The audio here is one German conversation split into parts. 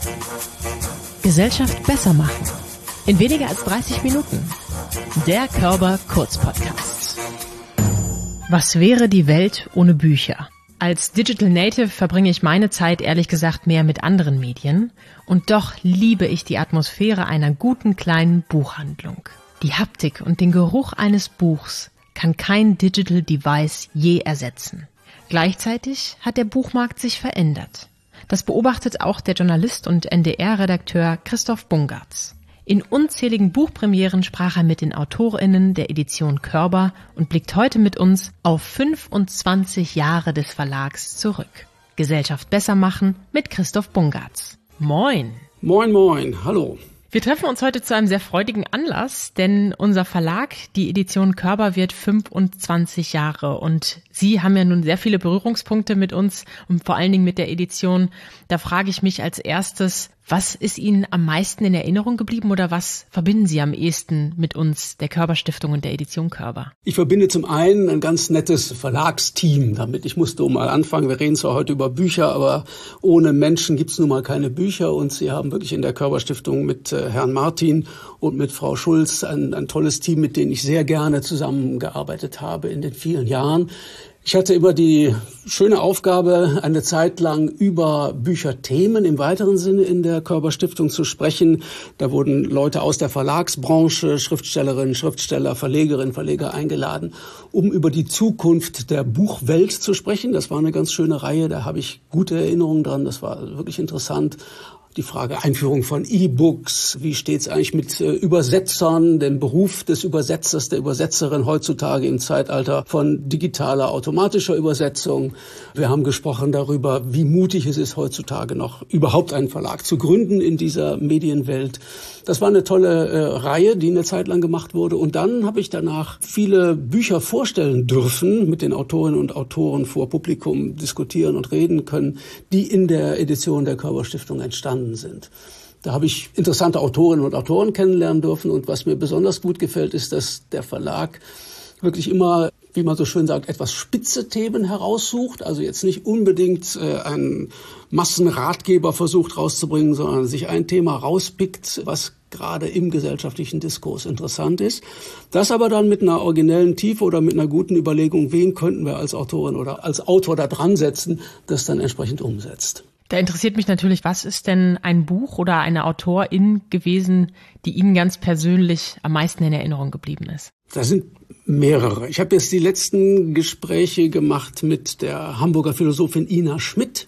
Gesellschaft besser machen. In weniger als 30 Minuten. Der Körber Kurz-Podcast. Was wäre die Welt ohne Bücher? Als Digital Native verbringe ich meine Zeit ehrlich gesagt mehr mit anderen Medien. Und doch liebe ich die Atmosphäre einer guten kleinen Buchhandlung. Die Haptik und den Geruch eines Buchs kann kein Digital Device je ersetzen. Gleichzeitig hat der Buchmarkt sich verändert. Das beobachtet auch der Journalist und NDR-Redakteur Christoph Bungartz. In unzähligen Buchpremieren sprach er mit den AutorInnen der Edition Körber und blickt heute mit uns auf 25 Jahre des Verlags zurück. Gesellschaft besser machen mit Christoph Bungartz. Moin! Moin, moin, hallo. Wir treffen uns heute zu einem sehr freudigen Anlass, denn unser Verlag, die Edition Körber, wird 25 Jahre und Sie haben ja nun sehr viele Berührungspunkte mit uns und vor allen Dingen mit der Edition. Da frage ich mich als erstes, was ist Ihnen am meisten in Erinnerung geblieben oder was verbinden Sie am ehesten mit uns, der Körber-Stiftung und der Edition Körber? Ich verbinde zum einen ein ganz nettes Verlagsteam damit. Ich musste mal anfangen, wir reden zwar heute über Bücher, aber ohne Menschen gibt es nun mal keine Bücher und Sie haben wirklich in der Körber-Stiftung mit Herrn Martin und mit Frau Schulz ein tolles Team, mit denen ich sehr gerne zusammengearbeitet habe in den vielen Jahren. Ich hatte immer die schöne Aufgabe, eine Zeit lang über Bücherthemen im weiteren Sinne in der Körber Stiftung zu sprechen. Da wurden Leute aus der Verlagsbranche, Schriftstellerinnen, Schriftsteller, Verlegerinnen, Verleger eingeladen, um über die Zukunft der Buchwelt zu sprechen. Das war eine ganz schöne Reihe, da habe ich gute Erinnerungen dran, das war wirklich interessant. Die Frage Einführung von E-Books, wie steht's eigentlich mit Übersetzern, dem Beruf des Übersetzers, der Übersetzerin heutzutage im Zeitalter von digitaler, automatischer Übersetzung. Wir haben gesprochen darüber, wie mutig es ist, heutzutage noch überhaupt einen Verlag zu gründen in dieser Medienwelt. Das war eine tolle Reihe, die eine Zeit lang gemacht wurde. Und dann habe ich danach viele Bücher vorstellen dürfen, mit den Autorinnen und Autoren vor Publikum diskutieren und reden können, die in der Edition der Körber Stiftung entstanden sind. Da habe ich interessante Autorinnen und Autoren kennenlernen dürfen. Und was mir besonders gut gefällt, ist, dass der Verlag wirklich immer, wie man so schön sagt, etwas spitze Themen heraussucht. Also jetzt nicht unbedingt einen Massenratgeber versucht rauszubringen, sondern sich ein Thema rauspickt, was gerade im gesellschaftlichen Diskurs interessant ist. Das aber dann mit einer originellen Tiefe oder mit einer guten Überlegung, wen könnten wir als Autorin oder als Autor da dran setzen, das dann entsprechend umsetzt. Da interessiert mich natürlich, was ist denn ein Buch oder eine Autorin gewesen, die Ihnen ganz persönlich am meisten in Erinnerung geblieben ist? Das sind mehrere. Ich habe jetzt die letzten Gespräche gemacht mit der Hamburger Philosophin Ina Schmidt,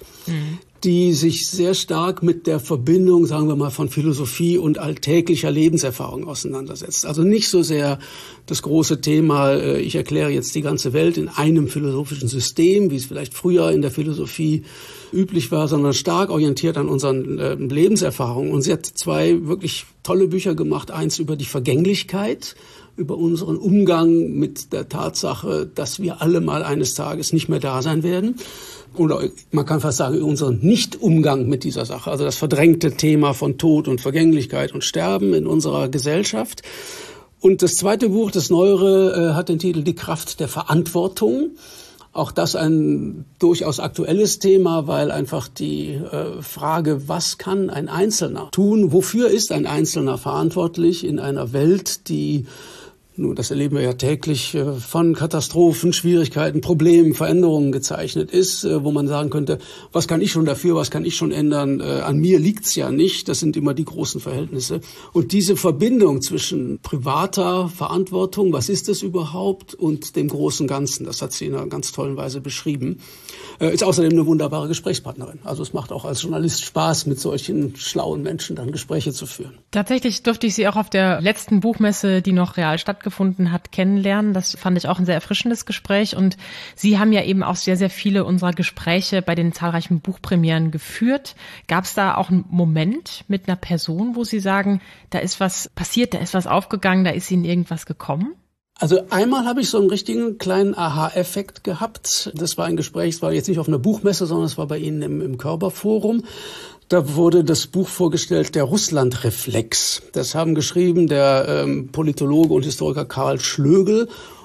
die sich sehr stark mit der Verbindung, sagen wir mal, von Philosophie und alltäglicher Lebenserfahrung auseinandersetzt. Also nicht so sehr das große Thema, ich erkläre jetzt die ganze Welt in einem philosophischen System, wie es vielleicht früher in der Philosophie üblich war, sondern stark orientiert an unseren Lebenserfahrungen. Und sie hat zwei wirklich tolle Bücher gemacht. Eins über die Vergänglichkeit, über unseren Umgang mit der Tatsache, dass wir alle mal eines Tages nicht mehr da sein werden. Oder man kann fast sagen, unseren Nicht-Umgang mit dieser Sache. Also das verdrängte Thema von Tod und Vergänglichkeit und Sterben in unserer Gesellschaft. Und das zweite Buch, das neuere, hat den Titel Die Kraft der Verantwortung. Auch das ein durchaus aktuelles Thema, weil einfach die Frage, was kann ein Einzelner tun, wofür ist ein Einzelner verantwortlich in einer Welt, die, nun, das erleben wir ja täglich, von Katastrophen, Schwierigkeiten, Problemen, Veränderungen gezeichnet ist, wo man sagen könnte, was kann ich schon dafür, was kann ich schon ändern? An mir liegt's ja nicht. Das sind immer die großen Verhältnisse. Und diese Verbindung zwischen privater Verantwortung, was ist das überhaupt, und dem großen Ganzen, das hat sie in einer ganz tollen Weise beschrieben, ist außerdem eine wunderbare Gesprächspartnerin. Also es macht auch als Journalist Spaß, mit solchen schlauen Menschen dann Gespräche zu führen. Tatsächlich durfte ich sie auch auf der letzten Buchmesse, die noch real stattgefunden hat, kennenlernen. Das fand ich auch ein sehr erfrischendes Gespräch. Und Sie haben ja eben auch sehr, sehr viele unserer Gespräche bei den zahlreichen Buchpremieren geführt. Gab es da auch einen Moment mit einer Person, wo Sie sagen, da ist was passiert, da ist was aufgegangen, da ist Ihnen irgendwas gekommen? Also einmal habe ich so einen richtigen kleinen Aha-Effekt gehabt. Das war ein Gespräch, es war jetzt nicht auf einer Buchmesse, sondern es war bei Ihnen im Körberforum. Da wurde das Buch vorgestellt, der Russlandreflex. Das haben geschrieben der Politologe und Historiker Karl Schlögel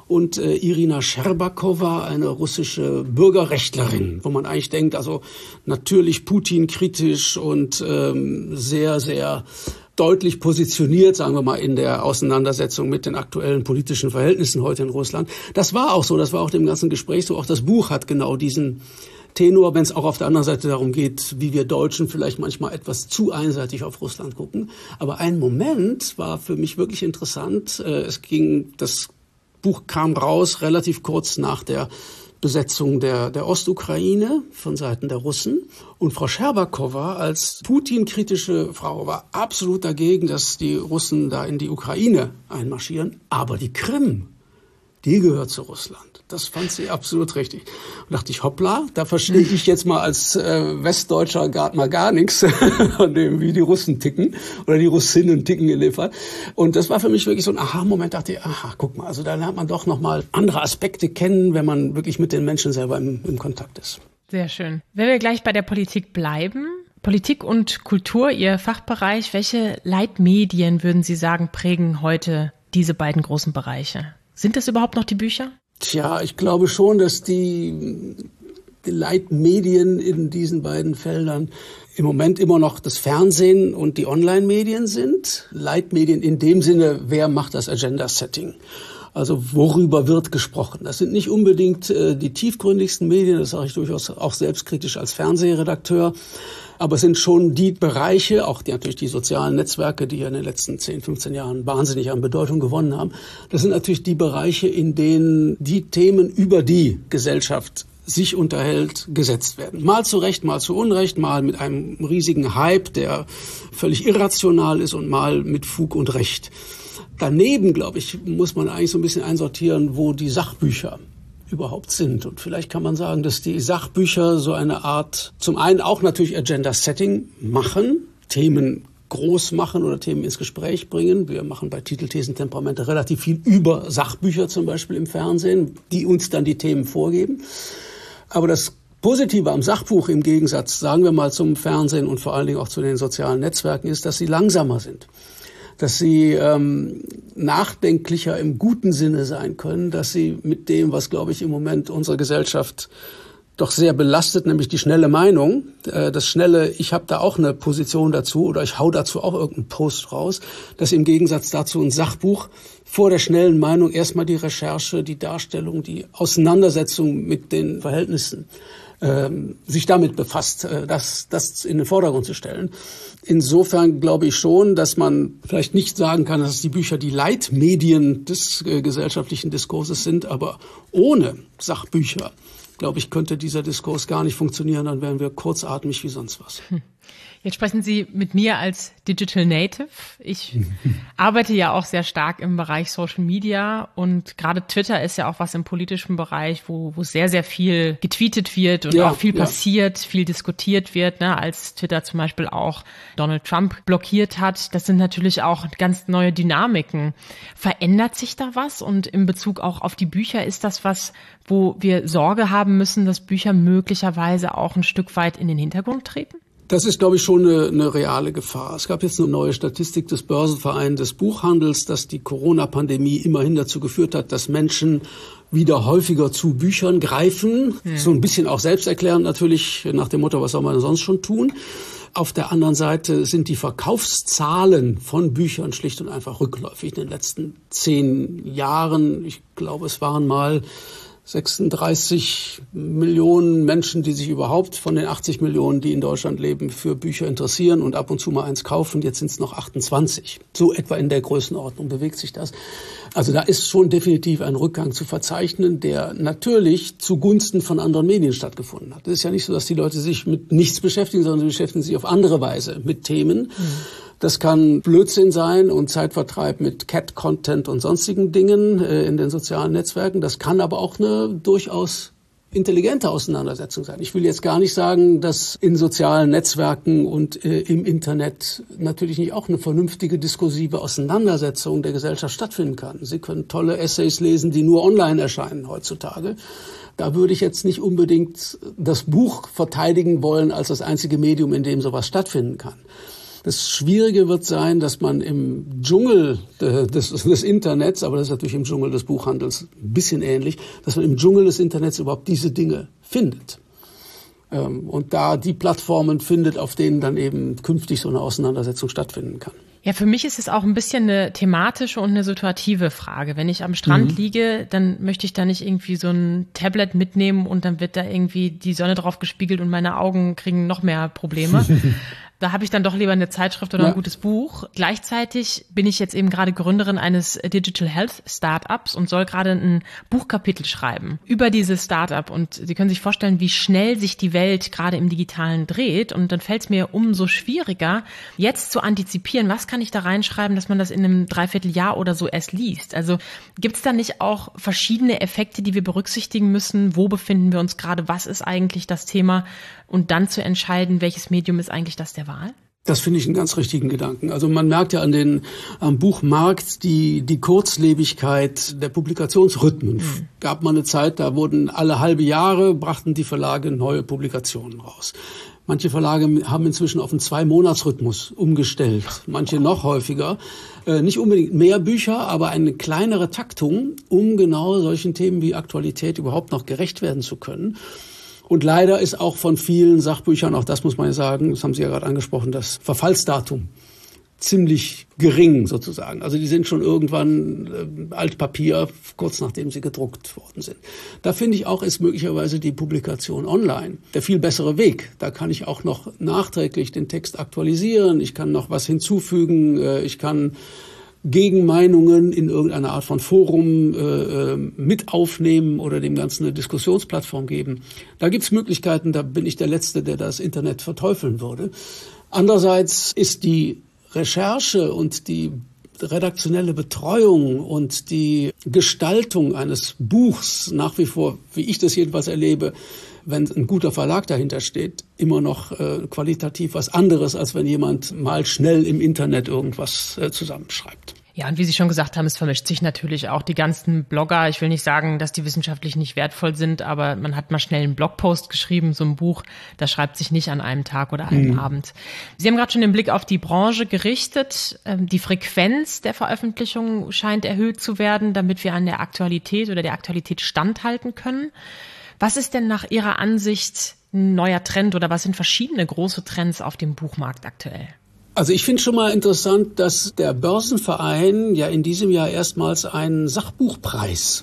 und Irina Scherbakowa, eine russische Bürgerrechtlerin, wo man eigentlich denkt, also natürlich Putin-kritisch und sehr, sehr deutlich positioniert, sagen wir mal, in der Auseinandersetzung mit den aktuellen politischen Verhältnissen heute in Russland. Das war auch so, das war auch dem ganzen Gespräch so. Auch das Buch hat genau diesen Tenor, wenn es auch auf der anderen Seite darum geht, wie wir Deutschen vielleicht manchmal etwas zu einseitig auf Russland gucken. Aber ein Moment war für mich wirklich interessant. Das Buch kam raus relativ kurz nach der Besetzung der Ostukraine von Seiten der Russen. Und Frau Scherbakowa als Putin-kritische Frau war absolut dagegen, dass die Russen da in die Ukraine einmarschieren. Aber die Krim, die gehört zu Russland. Das fand sie absolut richtig. Und dachte ich, hoppla, da verstehe ich jetzt mal als Westdeutscher gar nichts von dem, wie die Russen ticken oder die Russinnen ticken in dem Fall. Und das war für mich wirklich so ein Aha-Moment. Dachte ich, aha, guck mal, also da lernt man doch nochmal andere Aspekte kennen, wenn man wirklich mit den Menschen selber im Kontakt ist. Sehr schön. Wenn wir gleich bei der Politik bleiben, Politik und Kultur, Ihr Fachbereich, welche Leitmedien, würden Sie sagen, prägen heute diese beiden großen Bereiche? Sind das überhaupt noch die Bücher? Tja, ich glaube schon, dass die Leitmedien in diesen beiden Feldern im Moment immer noch das Fernsehen und die Online-Medien sind. Leitmedien in dem Sinne, wer macht das Agenda-Setting? Also worüber wird gesprochen? Das sind nicht unbedingt die tiefgründigsten Medien, das sage ich durchaus auch selbstkritisch als Fernsehredakteur. Aber es sind schon die Bereiche, auch natürlich die sozialen Netzwerke, die ja in den letzten 10, 15 Jahren wahnsinnig an Bedeutung gewonnen haben. Das sind natürlich die Bereiche, in denen die Themen, über die Gesellschaft sich unterhält, gesetzt werden. Mal zu Recht, mal zu Unrecht, mal mit einem riesigen Hype, der völlig irrational ist und mal mit Fug und Recht. Daneben, glaube ich, muss man eigentlich so ein bisschen einsortieren, wo die Sachbücher überhaupt sind. Und vielleicht kann man sagen, dass die Sachbücher so eine Art, zum einen auch natürlich Agenda-Setting machen, Themen groß machen oder Themen ins Gespräch bringen. Wir machen bei Titel, Thesen, Temperamente relativ viel über Sachbücher zum Beispiel im Fernsehen, die uns dann die Themen vorgeben. Aber das Positive am Sachbuch im Gegensatz, sagen wir mal, zum Fernsehen und vor allen Dingen auch zu den sozialen Netzwerken ist, dass sie langsamer sind. Dass sie nachdenklicher im guten Sinne sein können, dass sie mit dem, was, glaube ich, im Moment unsere Gesellschaft doch sehr belastet, nämlich die schnelle Meinung, das schnelle, ich habe da auch eine Position dazu oder ich hau dazu auch irgendeinen Post raus, dass im Gegensatz dazu ein Sachbuch vor der schnellen Meinung erstmal die Recherche, die Darstellung, die Auseinandersetzung mit den Verhältnissen sich damit befasst, das in den Vordergrund zu stellen. Insofern glaube ich schon, dass man vielleicht nicht sagen kann, dass die Bücher die Leitmedien des gesellschaftlichen Diskurses sind, aber ohne Sachbücher, glaube ich, könnte dieser Diskurs gar nicht funktionieren, dann wären wir kurzatmig wie sonst was. Jetzt sprechen Sie mit mir als Digital Native. Ich arbeite ja auch sehr stark im Bereich Social Media und gerade Twitter ist ja auch was im politischen Bereich, wo sehr, sehr viel getweetet wird und auch viel passiert, viel diskutiert wird, ne, als Twitter zum Beispiel auch Donald Trump blockiert hat. Das sind natürlich auch ganz neue Dynamiken. Verändert sich da was? Und in Bezug auch auf die Bücher, ist das was, wo wir Sorge haben müssen, dass Bücher möglicherweise auch ein Stück weit in den Hintergrund treten? Das ist, glaube ich, schon eine reale Gefahr. Es gab jetzt eine neue Statistik des Börsenvereins des Buchhandels, dass die Corona-Pandemie immerhin dazu geführt hat, dass Menschen wieder häufiger zu Büchern greifen. So ein bisschen auch selbsterklärend natürlich nach dem Motto, was soll man sonst schon tun? Auf der anderen Seite sind die Verkaufszahlen von Büchern schlicht und einfach rückläufig. In den letzten 10 Jahren, ich glaube, es waren mal 36 Millionen Menschen, die sich überhaupt von den 80 Millionen, die in Deutschland leben, für Bücher interessieren und ab und zu mal eins kaufen. Jetzt sind es noch 28. So etwa in der Größenordnung bewegt sich das. Also da ist schon definitiv ein Rückgang zu verzeichnen, der natürlich zugunsten von anderen Medien stattgefunden hat. Es ist ja nicht so, dass die Leute sich mit nichts beschäftigen, sondern sie beschäftigen sich auf andere Weise mit Themen. Das kann Blödsinn sein und Zeitvertreib mit Cat-Content und sonstigen Dingen in den sozialen Netzwerken. Das kann aber auch eine durchaus intelligente Auseinandersetzung sein. Ich will jetzt gar nicht sagen, dass in sozialen Netzwerken und im Internet natürlich nicht auch eine vernünftige diskursive Auseinandersetzung der Gesellschaft stattfinden kann. Sie können tolle Essays lesen, die nur online erscheinen heutzutage. Da würde ich jetzt nicht unbedingt das Buch verteidigen wollen als das einzige Medium, in dem sowas stattfinden kann. Das Schwierige wird sein, dass man im Dschungel des Internets, aber das ist natürlich im Dschungel des Buchhandels ein bisschen ähnlich, dass man im Dschungel des Internets überhaupt diese Dinge findet. Und da die Plattformen findet, auf denen dann eben künftig so eine Auseinandersetzung stattfinden kann. Ja, für mich ist es auch ein bisschen eine thematische und eine situative Frage. Wenn ich am Strand liege, dann möchte ich da nicht irgendwie so ein Tablet mitnehmen und dann wird da irgendwie die Sonne drauf gespiegelt und meine Augen kriegen noch mehr Probleme. Da habe ich dann doch lieber eine Zeitschrift oder ein gutes Buch. Gleichzeitig bin ich jetzt eben gerade Gründerin eines Digital Health Startups und soll gerade ein Buchkapitel schreiben über dieses Startup. Und Sie können sich vorstellen, wie schnell sich die Welt gerade im Digitalen dreht. Und dann fällt es mir umso schwieriger, jetzt zu antizipieren, was kann ich da reinschreiben, dass man das in einem Dreivierteljahr oder so erst liest. Also gibt es da nicht auch verschiedene Effekte, die wir berücksichtigen müssen? Wo befinden wir uns gerade? Was ist eigentlich das Thema? Und dann zu entscheiden, welches Medium ist eigentlich das der Wahl? Das finde ich einen ganz richtigen Gedanken. Also man merkt ja am Buchmarkt die Kurzlebigkeit der Publikationsrhythmen. Gab mal eine Zeit, da wurden alle halbe Jahre, brachten die Verlage neue Publikationen raus. Manche Verlage haben inzwischen auf einen 2-Monats-Rhythmus umgestellt, manche noch häufiger. Nicht unbedingt mehr Bücher, aber eine kleinere Taktung, um genau solchen Themen wie Aktualität überhaupt noch gerecht werden zu können. Und leider ist auch von vielen Sachbüchern, auch das muss man ja sagen, das haben Sie ja gerade angesprochen, das Verfallsdatum ziemlich gering sozusagen. Also die sind schon irgendwann Altpapier, kurz nachdem sie gedruckt worden sind. Da finde ich auch, ist möglicherweise die Publikation online der viel bessere Weg. Da kann ich auch noch nachträglich den Text aktualisieren, ich kann noch was hinzufügen, ich kann Gegenmeinungen in irgendeiner Art von Forum mit aufnehmen oder dem Ganzen eine Diskussionsplattform geben. Da gibt's Möglichkeiten, da bin ich der Letzte, der das Internet verteufeln würde. Andererseits ist die Recherche und die redaktionelle Betreuung und die Gestaltung eines Buchs nach wie vor, wie ich das jedenfalls erlebe, wenn ein guter Verlag dahinter steht, immer noch qualitativ was anderes, als wenn jemand mal schnell im Internet irgendwas zusammenschreibt. Ja, und wie Sie schon gesagt haben, es vermischt sich natürlich auch die ganzen Blogger. Ich will nicht sagen, dass die wissenschaftlich nicht wertvoll sind, aber man hat mal schnell einen Blogpost geschrieben, so ein Buch, das schreibt sich nicht an einem Tag oder einem Abend. Sie haben gerade schon den Blick auf die Branche gerichtet. Die Frequenz der Veröffentlichung scheint erhöht zu werden, damit wir an der Aktualität oder der Aktualität standhalten können. Was ist denn nach Ihrer Ansicht ein neuer Trend oder was sind verschiedene große Trends auf dem Buchmarkt aktuell? Also ich finde schon mal interessant, dass der Börsenverein ja in diesem Jahr erstmals einen Sachbuchpreis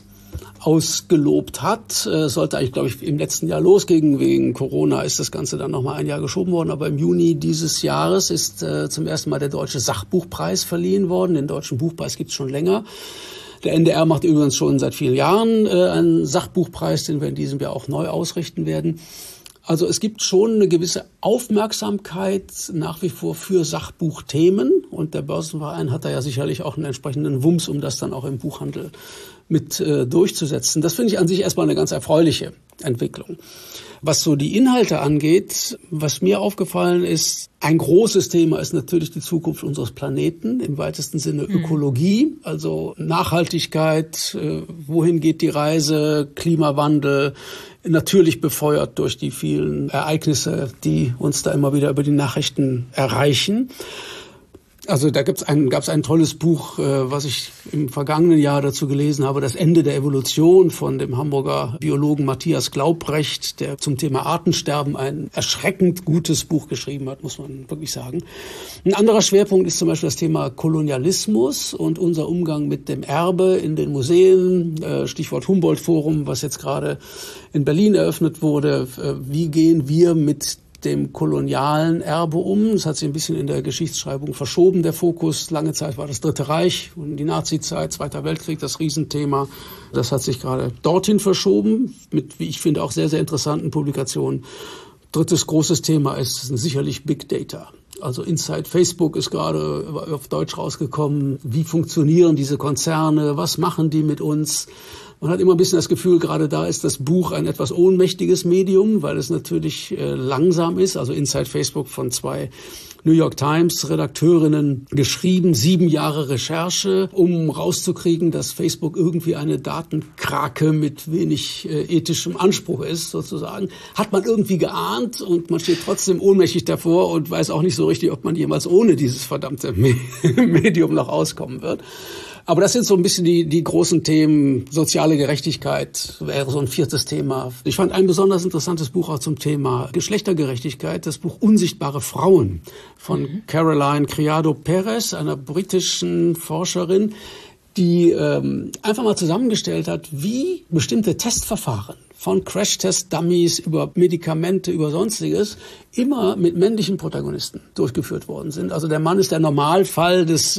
ausgelobt hat. Sollte eigentlich, glaube ich, im letzten Jahr losgehen. Wegen Corona ist das Ganze dann nochmal ein Jahr geschoben worden. Aber im Juni dieses Jahres ist zum ersten Mal der Deutsche Sachbuchpreis verliehen worden. Den Deutschen Buchpreis gibt es schon länger. Der NDR macht übrigens schon seit vielen Jahren einen Sachbuchpreis, den wir in diesem Jahr auch neu ausrichten werden. Also es gibt schon eine gewisse Aufmerksamkeit nach wie vor für Sachbuchthemen und der Börsenverein hat da ja sicherlich auch einen entsprechenden Wumms, um das dann auch im Buchhandel mit durchzusetzen. Das finde ich an sich erstmal eine ganz erfreuliche Entwicklung. Was so die Inhalte angeht, was mir aufgefallen ist, ein großes Thema ist natürlich die Zukunft unseres Planeten, im weitesten Sinne Ökologie, also Nachhaltigkeit, wohin geht die Reise, Klimawandel, natürlich befeuert durch die vielen Ereignisse, die uns da immer wieder über die Nachrichten erreichen. Also da gab's ein tolles Buch, was ich im vergangenen Jahr dazu gelesen habe, Das Ende der Evolution von dem Hamburger Biologen Matthias Glaubrecht, der zum Thema Artensterben ein erschreckend gutes Buch geschrieben hat, muss man wirklich sagen. Ein anderer Schwerpunkt ist zum Beispiel das Thema Kolonialismus und unser Umgang mit dem Erbe in den Museen, Stichwort Humboldt-Forum, was jetzt gerade in Berlin eröffnet wurde. Wie gehen wir mit dem kolonialen Erbe um? Es hat sich ein bisschen in der Geschichtsschreibung verschoben, der Fokus. Lange Zeit war das Dritte Reich und die Nazizeit, Zweiter Weltkrieg, das Riesenthema. Das hat sich gerade dorthin verschoben, mit, wie ich finde, auch sehr, sehr interessanten Publikationen. Drittes großes Thema ist sicherlich Big Data. Also Inside Facebook ist gerade auf Deutsch rausgekommen. Wie funktionieren diese Konzerne? Was machen die mit uns? Man hat immer ein bisschen das Gefühl, gerade da ist das Buch ein etwas ohnmächtiges Medium, weil es natürlich langsam ist. Also Inside Facebook von 2 New York Times Redakteurinnen geschrieben, 7 Jahre Recherche, um rauszukriegen, dass Facebook irgendwie eine Datenkrake mit wenig ethischem Anspruch ist, sozusagen. Hat man irgendwie geahnt und man steht trotzdem ohnmächtig davor und weiß auch nicht so richtig, ob man jemals ohne dieses verdammte Medium noch auskommen wird. Aber das sind so ein bisschen die großen Themen. Soziale Gerechtigkeit wäre so ein 4. Thema. Ich fand ein besonders interessantes Buch auch zum Thema Geschlechtergerechtigkeit, das Buch Unsichtbare Frauen von Caroline Criado Perez, einer britischen Forscherin, die einfach mal zusammengestellt hat, wie bestimmte Testverfahren von Crash-Test-Dummies über Medikamente, über Sonstiges, immer mit männlichen Protagonisten durchgeführt worden sind. Also der Mann ist der Normalfall des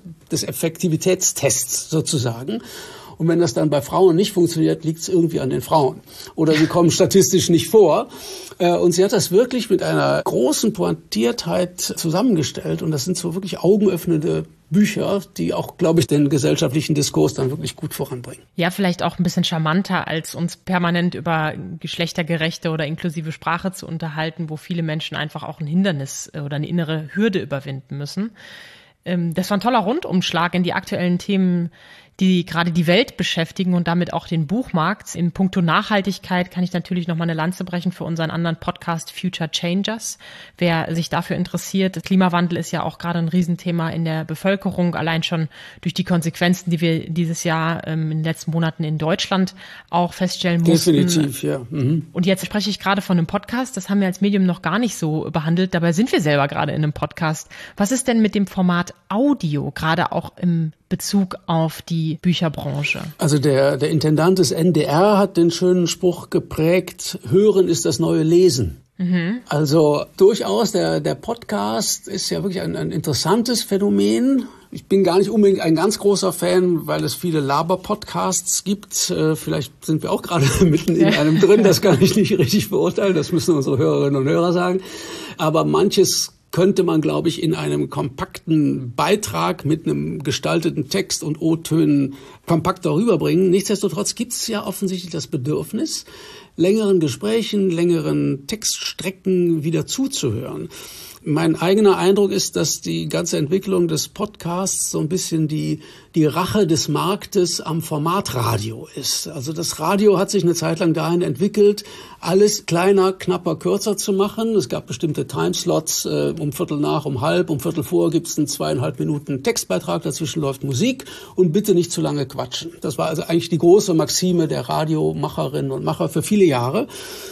Effektivitätstests sozusagen. Und wenn das dann bei Frauen nicht funktioniert, liegt es irgendwie an den Frauen. Oder sie kommen statistisch nicht vor. Und sie hat das wirklich mit einer großen Pointiertheit zusammengestellt. Und das sind so wirklich augenöffnende Bücher, die auch, glaube ich, den gesellschaftlichen Diskurs dann wirklich gut voranbringen. Ja, vielleicht auch ein bisschen charmanter, als uns permanent über geschlechtergerechte oder inklusive Sprache zu unterhalten, wo viele Menschen einfach auch ein Hindernis oder eine innere Hürde überwinden müssen. Das war ein toller Rundumschlag in die aktuellen Themen, die gerade die Welt beschäftigen und damit auch den Buchmarkt. In puncto Nachhaltigkeit kann ich natürlich noch mal eine Lanze brechen für unseren anderen Podcast Future Changers. Wer sich dafür interessiert, Klimawandel ist ja auch gerade ein Riesenthema in der Bevölkerung, allein schon durch die Konsequenzen, die wir dieses Jahr in den letzten Monaten in Deutschland auch feststellen mussten. Definitiv, ja. Mhm. Und jetzt spreche ich gerade von einem Podcast, das haben wir als Medium noch gar nicht so behandelt, dabei sind wir selber gerade in einem Podcast. Was ist denn mit dem Format Audio, gerade auch im Bezug auf die Bücherbranche? Also der Intendant des NDR hat den schönen Spruch geprägt, Hören ist das neue Lesen. Mhm. Also durchaus, der Podcast ist ja wirklich ein interessantes Phänomen. Ich bin gar nicht unbedingt ein ganz großer Fan, weil es viele Laber-Podcasts gibt. Vielleicht sind wir auch gerade mitten in einem drin, das kann ich nicht richtig beurteilen, das müssen unsere Hörerinnen und Hörer sagen. Aber manches könnte man, glaube ich, in einem kompakten Beitrag mit einem gestalteten Text und O-Tönen kompakt darüber bringen. Nichtsdestotrotz gibt es ja offensichtlich das Bedürfnis, längeren Gesprächen, längeren Textstrecken wieder zuzuhören. Mein eigener Eindruck ist, dass die ganze Entwicklung des Podcasts so ein bisschen die Rache des Marktes am Formatradio ist. Also das Radio hat sich eine Zeit lang dahin entwickelt, alles kleiner, knapper, kürzer zu machen. Es gab bestimmte Timeslots, um Viertel nach, um halb, um Viertel vor gibt es einen 2,5 Minuten Textbeitrag, dazwischen läuft Musik und bitte nicht zu lange quatschen. Das war also eigentlich die große Maxime der Radiomacherinnen und Macher für viele Jahre.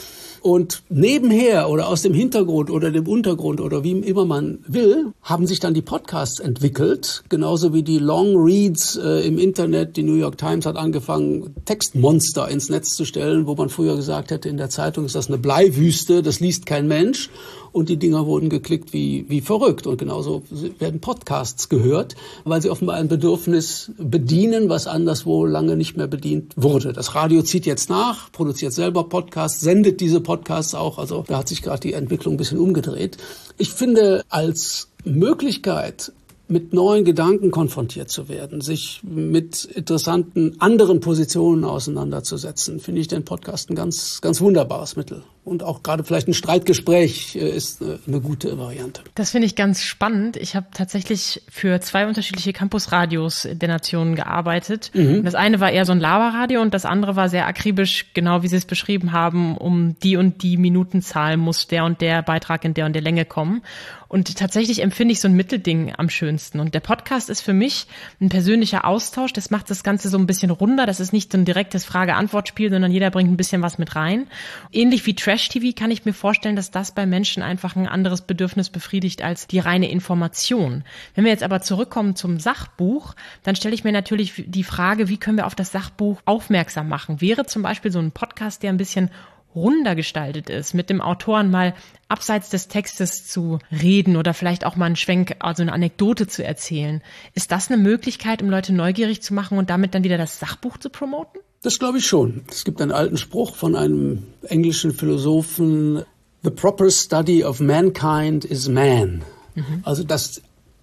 Und nebenher oder aus dem Hintergrund oder dem Untergrund oder wie immer man will, haben sich dann die Podcasts entwickelt, genauso wie die Long Reads im Internet. Die New York Times hat angefangen, Textmonster ins Netz zu stellen, wo man früher gesagt hätte, in der Zeitung ist das eine Bleiwüste, das liest kein Mensch. Und die Dinger wurden geklickt wie verrückt. Und genauso werden Podcasts gehört, weil sie offenbar ein Bedürfnis bedienen, was anderswo lange nicht mehr bedient wurde. Das Radio zieht jetzt nach, produziert selber Podcasts, sendet diese Podcasts auch. Also da hat sich gerade die Entwicklung ein bisschen umgedreht. Ich finde, als Möglichkeit, mit neuen Gedanken konfrontiert zu werden, sich mit interessanten anderen Positionen auseinanderzusetzen, finde ich den Podcast ein ganz, ganz wunderbares Mittel. Und auch gerade vielleicht ein Streitgespräch ist eine gute Variante. Das finde ich ganz spannend. Ich habe tatsächlich für 2 unterschiedliche Campusradios der Nation gearbeitet. Mhm. Das eine war eher so ein Laberradio und das andere war sehr akribisch, genau wie Sie es beschrieben haben, um die und die Minutenzahl muss der und der Beitrag in der und der Länge kommen. Und tatsächlich empfinde ich so ein Mittelding am schönsten. Und der Podcast ist für mich ein persönlicher Austausch. Das macht das Ganze so ein bisschen runder. Das ist nicht so ein direktes Frage-Antwort-Spiel, sondern jeder bringt ein bisschen was mit rein. Ähnlich wie Trash-TV kann ich mir vorstellen, dass das bei Menschen einfach ein anderes Bedürfnis befriedigt als die reine Information. Wenn wir jetzt aber zurückkommen zum Sachbuch, dann stelle ich mir natürlich die Frage, wie können wir auf das Sachbuch aufmerksam machen? Wäre zum Beispiel so ein Podcast, der ein bisschen runder gestaltet ist, mit dem Autoren mal abseits des Textes zu reden oder vielleicht auch mal einen Schwenk, also eine Anekdote zu erzählen. Ist das eine Möglichkeit, um Leute neugierig zu machen und damit dann wieder das Sachbuch zu promoten? Das glaube ich schon. Es gibt einen alten Spruch von einem englischen Philosophen, The proper study of mankind is man. Mhm. Also das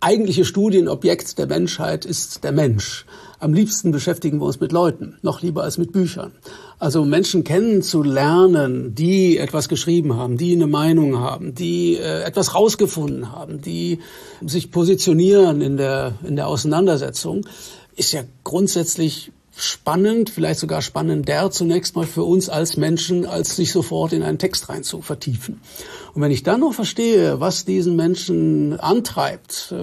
eigentliche Studienobjekt der Menschheit ist der Mensch. Am liebsten beschäftigen wir uns mit Leuten, noch lieber als mit Büchern. Also Menschen kennenzulernen, die etwas geschrieben haben, die eine Meinung haben, die etwas rausgefunden haben, die sich positionieren in der Auseinandersetzung, ist ja grundsätzlich spannend, vielleicht sogar spannender zunächst mal für uns als Menschen, als sich sofort in einen Text rein zu vertiefen. Und wenn ich dann noch verstehe, was diesen Menschen antreibt,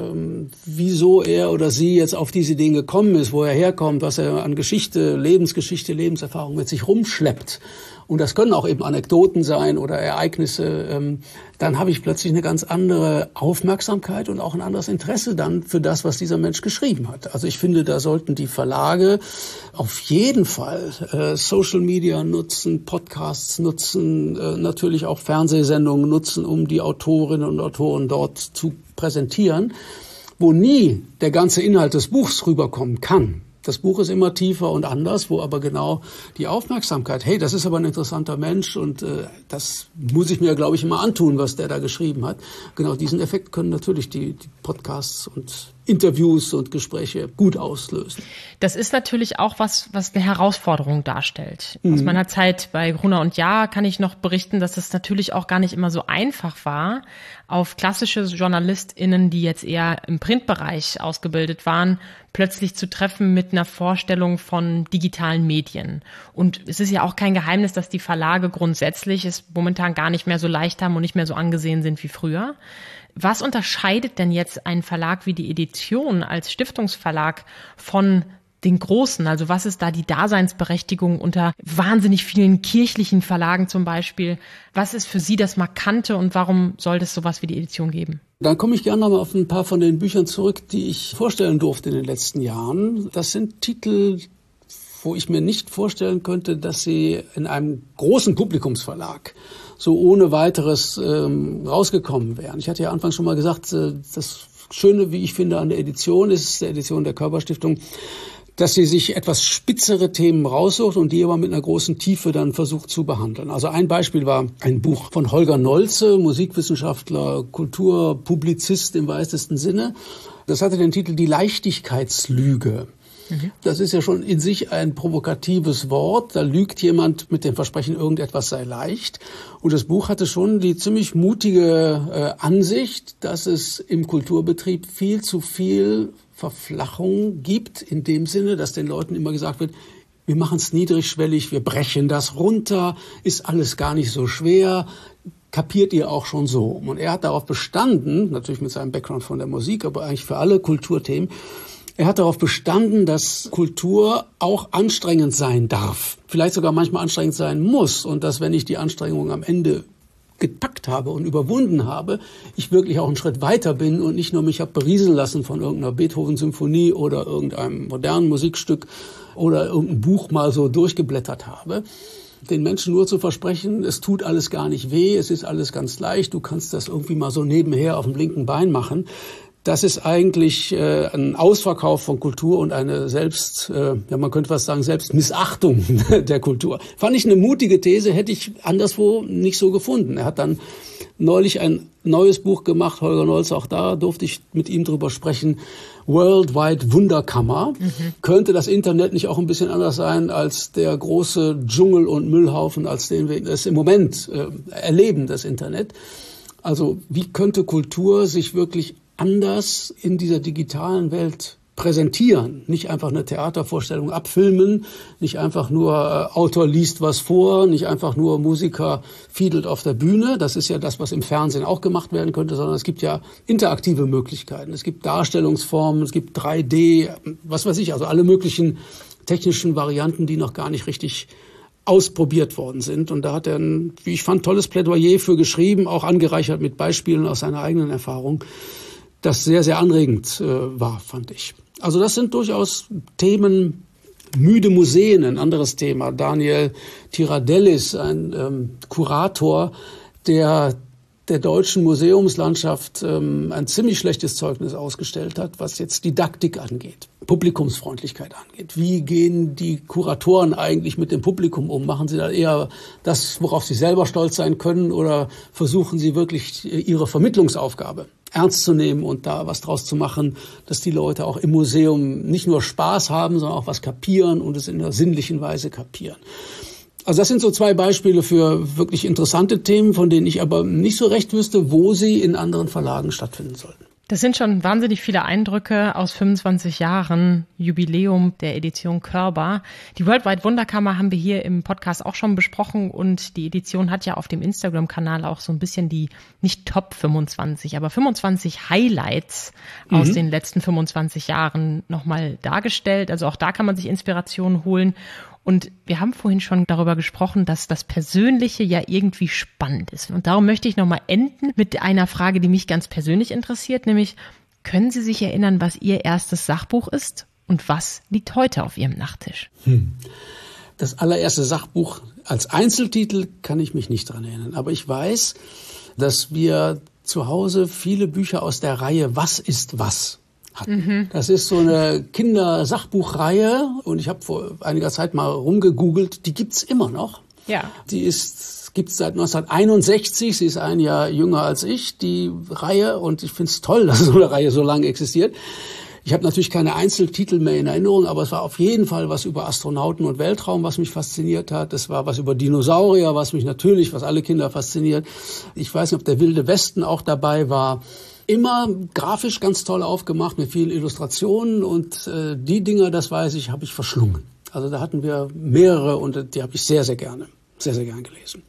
wieso er oder sie jetzt auf diese Dinge gekommen ist, wo er herkommt, was er an Geschichte, Lebenserfahrung mit sich rumschleppt, und das können auch eben Anekdoten sein oder Ereignisse, dann habe ich plötzlich eine ganz andere Aufmerksamkeit und auch ein anderes Interesse dann für das, was dieser Mensch geschrieben hat. Also ich finde, da sollten die Verlage auf jeden Fall Social Media nutzen, Podcasts nutzen, natürlich auch Fernsehsendungen nutzen, um die Autorinnen und Autoren dort zu präsentieren, wo nie der ganze Inhalt des Buchs rüberkommen kann. Das Buch ist immer tiefer und anders, wo aber genau die Aufmerksamkeit, hey, das ist aber ein interessanter Mensch und das muss ich mir, glaube ich, immer antun, was der da geschrieben hat. Genau diesen Effekt können natürlich die Podcasts und Interviews und Gespräche gut auslösen. Das ist natürlich auch was eine Herausforderung darstellt. Aus meiner Zeit bei Gruner und Jahr kann ich noch berichten, dass es natürlich auch gar nicht immer so einfach war, auf klassische JournalistInnen, die jetzt eher im Printbereich ausgebildet waren, plötzlich zu treffen mit einer Vorstellung von digitalen Medien. Und es ist ja auch kein Geheimnis, dass die Verlage grundsätzlich es momentan gar nicht mehr so leicht haben und nicht mehr so angesehen sind wie früher. Was unterscheidet denn jetzt ein Verlag wie die Edition als Stiftungsverlag von den Großen? Also was ist da die Daseinsberechtigung unter wahnsinnig vielen kirchlichen Verlagen zum Beispiel? Was ist für Sie das Markante und warum soll es sowas wie die Edition geben? Dann komme ich gerne nochmal auf ein paar von den Büchern zurück, die ich vorstellen durfte in den letzten Jahren. Das sind Titel, wo ich mir nicht vorstellen könnte, dass sie in einem großen Publikumsverlag so ohne weiteres rausgekommen wären. Ich hatte ja anfangs schon mal gesagt, das Schöne, wie ich finde, an der Edition der Körber-Stiftung, dass sie sich etwas spitzere Themen raussucht und die aber mit einer großen Tiefe dann versucht zu behandeln. Also ein Beispiel war ein Buch von Holger Nolze, Musikwissenschaftler, Kulturpublizist im weitesten Sinne. Das hatte den Titel Die Leichtigkeitslüge. Das ist ja schon in sich ein provokatives Wort. Da lügt jemand mit dem Versprechen, irgendetwas sei leicht. Und das Buch hatte schon die ziemlich mutige Ansicht, dass es im Kulturbetrieb viel zu viel Verflachung gibt, in dem Sinne, dass den Leuten immer gesagt wird, wir machen es niedrigschwellig, wir brechen das runter, ist alles gar nicht so schwer, kapiert ihr auch schon so. Und er hat darauf bestanden, natürlich mit seinem Background von der Musik, aber eigentlich für alle Kulturthemen, er hat darauf bestanden, dass Kultur auch anstrengend sein darf, vielleicht sogar manchmal anstrengend sein muss und dass, wenn ich die Anstrengung am Ende gepackt habe und überwunden habe, ich wirklich auch einen Schritt weiter bin und nicht nur mich habe berieseln lassen von irgendeiner Beethoven-Symphonie oder irgendeinem modernen Musikstück oder irgendein Buch mal so durchgeblättert habe. Den Menschen nur zu versprechen, es tut alles gar nicht weh, es ist alles ganz leicht, du kannst das irgendwie mal so nebenher auf dem linken Bein machen. Das ist eigentlich ein Ausverkauf von Kultur und eine man könnte fast sagen, Selbstmissachtung der Kultur. Fand ich eine mutige These, hätte ich anderswo nicht so gefunden. Er hat dann neulich ein neues Buch gemacht, Holger Nolze, auch da durfte ich mit ihm drüber sprechen, Worldwide Wunderkammer. Könnte das Internet nicht auch ein bisschen anders sein als der große Dschungel und Müllhaufen, als den wir es im Moment erleben, das Internet? Also wie könnte Kultur sich wirklich anders in dieser digitalen Welt präsentieren, nicht einfach eine Theatervorstellung abfilmen, nicht einfach nur Autor liest was vor, nicht einfach nur Musiker fiedelt auf der Bühne, das ist ja das, was im Fernsehen auch gemacht werden könnte, sondern es gibt ja interaktive Möglichkeiten, es gibt Darstellungsformen, es gibt 3D, was weiß ich, also alle möglichen technischen Varianten, die noch gar nicht richtig ausprobiert worden sind. Und da hat er ein, wie ich fand, tolles Plädoyer für geschrieben, auch angereichert mit Beispielen aus seiner eigenen Erfahrung, das sehr, sehr anregend war, fand ich. Also das sind durchaus Themen. Müde Museen, ein anderes Thema. Daniel Tiradellis, ein Kurator, der deutschen Museumslandschaft ein ziemlich schlechtes Zeugnis ausgestellt hat, was jetzt Didaktik angeht, Publikumsfreundlichkeit angeht. Wie gehen die Kuratoren eigentlich mit dem Publikum um? Machen sie da eher das, worauf sie selber stolz sein können, oder versuchen sie wirklich ihre Vermittlungsaufgabe ernst zu nehmen und da was draus zu machen, dass die Leute auch im Museum nicht nur Spaß haben, sondern auch was kapieren und es in einer sinnlichen Weise kapieren. Also das sind so 2 Beispiele für wirklich interessante Themen, von denen ich aber nicht so recht wüsste, wo sie in anderen Verlagen stattfinden sollten. Das sind schon wahnsinnig viele Eindrücke aus 25 Jahren Jubiläum der Edition Körber. Die Worldwide Wunderkammer haben wir hier im Podcast auch schon besprochen und die Edition hat ja auf dem Instagram-Kanal auch so ein bisschen die, nicht Top 25, aber 25 Highlights aus den letzten 25 Jahren nochmal dargestellt. Also auch da kann man sich Inspiration holen. Und wir haben vorhin schon darüber gesprochen, dass das Persönliche ja irgendwie spannend ist. Und darum möchte ich nochmal enden mit einer Frage, die mich ganz persönlich interessiert, nämlich, können Sie sich erinnern, was Ihr erstes Sachbuch ist und was liegt heute auf Ihrem Nachttisch? Das allererste Sachbuch als Einzeltitel kann ich mich nicht dran erinnern. Aber ich weiß, dass wir zu Hause viele Bücher aus der Reihe Was ist was hatten. Das ist so eine Kindersachbuchreihe und ich habe vor einiger Zeit mal rumgegoogelt, die gibt's immer noch. Ja. Die gibt's seit 1961, sie ist ein Jahr jünger als ich, die Reihe, und ich finde es toll, dass so eine Reihe so lange existiert. Ich habe natürlich keine Einzeltitel mehr in Erinnerung, aber es war auf jeden Fall was über Astronauten und Weltraum, was mich fasziniert hat. Es war was über Dinosaurier, was alle Kinder fasziniert. Ich weiß nicht, ob der Wilde Westen auch dabei war. Immer grafisch ganz toll aufgemacht, mit vielen Illustrationen, und die Dinger, das weiß ich, habe ich verschlungen. Also da hatten wir mehrere und die habe ich sehr, sehr gern gelesen.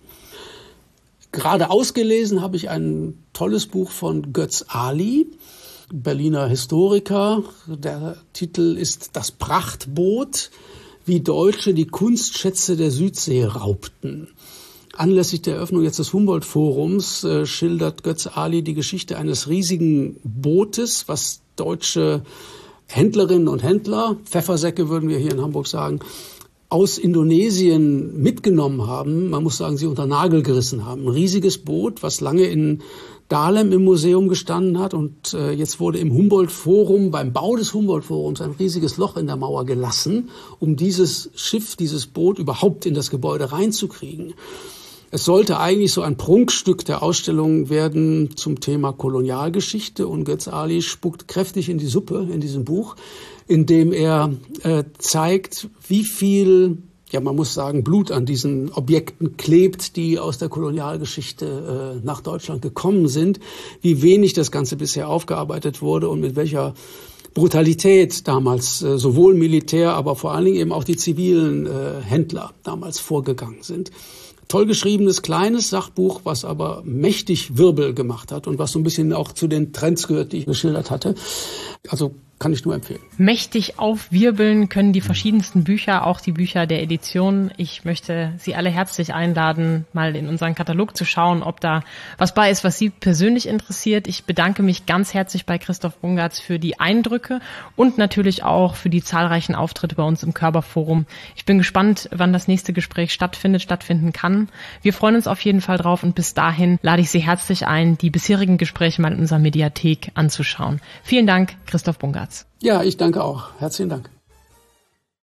Gerade ausgelesen habe ich ein tolles Buch von Götz Ali, Berliner Historiker. Der Titel ist Das Prachtboot, wie Deutsche die Kunstschätze der Südsee raubten. Anlässlich der Eröffnung jetzt des Humboldt-Forums schildert Götz Ali die Geschichte eines riesigen Bootes, was deutsche Händlerinnen und Händler, Pfeffersäcke würden wir hier in Hamburg sagen, aus Indonesien mitgenommen haben. Man muss sagen, sie unter Nagel gerissen haben. Ein riesiges Boot, was lange in Dahlem im Museum gestanden hat, und jetzt wurde im Humboldt-Forum, beim Bau des Humboldt-Forums, ein riesiges Loch in der Mauer gelassen, um dieses Schiff, dieses Boot überhaupt in das Gebäude reinzukriegen. Es sollte eigentlich so ein Prunkstück der Ausstellung werden zum Thema Kolonialgeschichte, und Götz Ali spuckt kräftig in die Suppe in diesem Buch, indem er zeigt, wie viel, ja, man muss sagen, Blut an diesen Objekten klebt, die aus der Kolonialgeschichte nach Deutschland gekommen sind, wie wenig das Ganze bisher aufgearbeitet wurde und mit welcher Brutalität damals sowohl Militär, aber vor allen Dingen eben auch die zivilen Händler damals vorgegangen sind. Toll geschriebenes, kleines Sachbuch, was aber mächtig Wirbel gemacht hat und was so ein bisschen auch zu den Trends gehört, die ich geschildert hatte. Also kann ich nur empfehlen. Mächtig aufwirbeln können die verschiedensten Bücher, auch die Bücher der Edition. Ich möchte Sie alle herzlich einladen, mal in unseren Katalog zu schauen, ob da was bei ist, was Sie persönlich interessiert. Ich bedanke mich ganz herzlich bei Christoph Bungartz für die Eindrücke und natürlich auch für die zahlreichen Auftritte bei uns im Körber-Forum. Ich bin gespannt, wann das nächste Gespräch stattfinden kann. Wir freuen uns auf jeden Fall drauf, und bis dahin lade ich Sie herzlich ein, die bisherigen Gespräche mal in unserer Mediathek anzuschauen. Vielen Dank, Christoph Bungartz. Ja, ich danke auch. Herzlichen Dank.